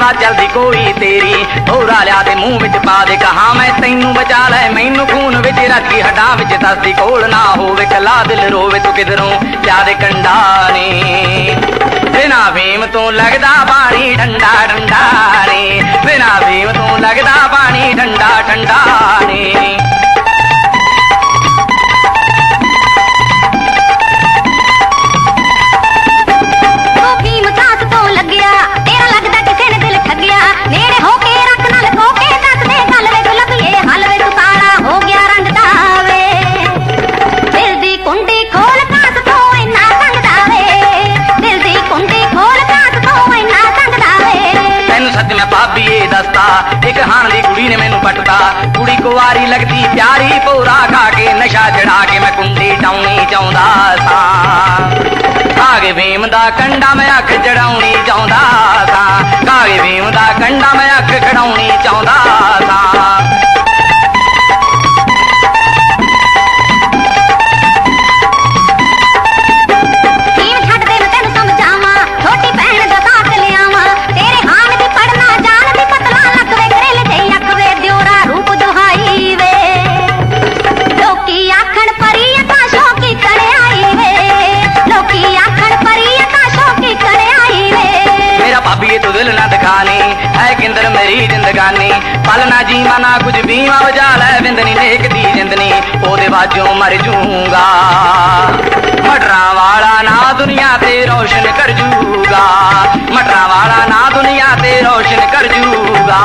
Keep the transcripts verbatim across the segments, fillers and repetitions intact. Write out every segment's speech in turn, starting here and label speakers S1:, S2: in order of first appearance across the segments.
S1: चलदी कोई तेरी होरा लिया दे मुंह विच पा दे कहा मैं तैनू बचा लै मैनू खून विच रच गई हड्डां विच दसदी कोल ना होवे कला दिल रोवे तू किधरों लिया दे कंडा नी बिना भीम तो लगदा पानी ठंडा ठंडा नी बिना भीम तो लगदा पानी ठंडा ठंडा नी एक हान दी कुड़ी ने मैनू पटता कुड़ी कुवारी लगती प्यारी भोरा खा के नशा चढ़ा के मैं कुंडी टाउनी चाहुंदा सा कागे भीम दा कंडा मैं अख चढ़ाउणी चाहुंदा सा कागे भीम दा कंडा मैं अख खड़ाउणी चाहुंदा सा तो दिल ना दिखानी है किंदर मेरी जिंदगानी पलना जी मना कुछ बीमा बजा लै विंदनी नेक दी जिंदनी ओदे बाजों मर जूंगा मटरा वाला ना दुनिया ते रोशन कर जूगा मटरा वाला ना दुनिया ते रोशन कर जूगा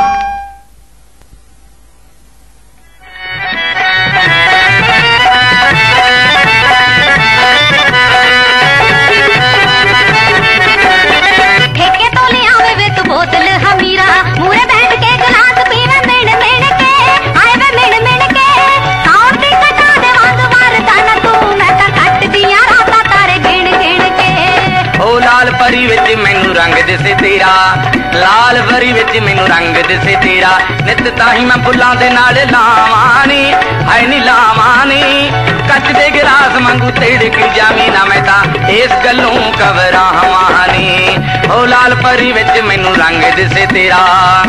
S1: लाल परी विच मैनू रंग दिसे तेरा लाल परी विच मैनू रंग दिसे तेरा नित ताही मैं फुल्लां दे नाल लावां नी हाय नी लावां नी कच दे गिलास वांगू तिड़क जावी ना मैं तां इस गल्लों घबरावां नी ओ लाल परी विच मैनू रंग दिसे तेरा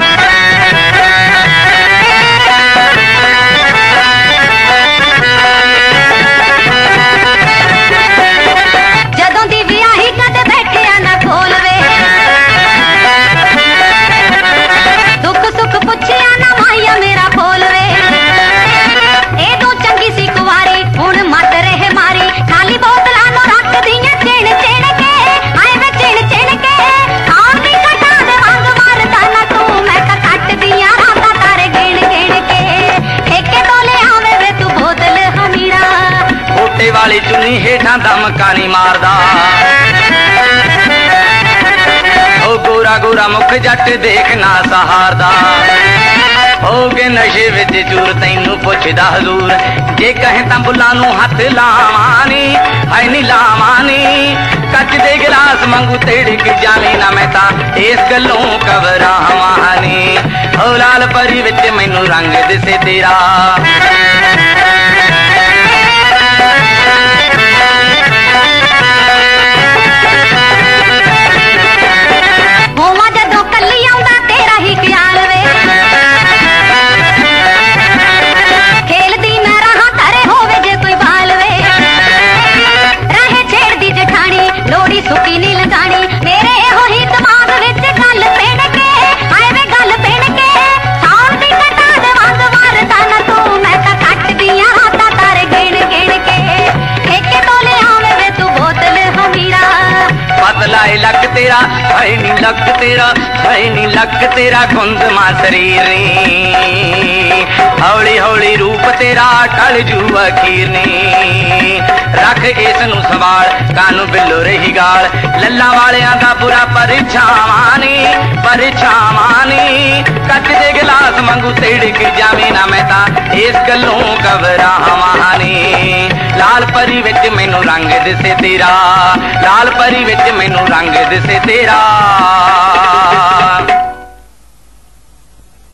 S1: वाली चुनी हेठा दमका नहीं मारदा ओ गोरा गोरा मुख जट देखना सहारदा हो गए नशे विच चूर तैनू पुछदा हजूर जे कहे तां बुल्लां नू हथ लावानी हाय नी लावानी कच दे गिलास वांगू तिड़क जावी ना मैं तां इस गल्लों घबरावां नी ओ लाल परी विच मैनू रंग दिसे तेरा लक तेरा है नी लक तेरा है नी लक तेरा गुंद मां शरीर नी हौली हौली रूप तेरा टल जू अखीर नी रख इस नू संभाल कानू बिल्लो रही गाल लल्ला वालियां दा बुरा परछावां नी परछावां नी कच दे गिलास वांगू तिड़क जावी ना मैं तां इस गल्लों घबरावां नी लाल परी विच मैनू रंग दिसे तेरा लाल परी विच मैनू रंग दिसे तेरा।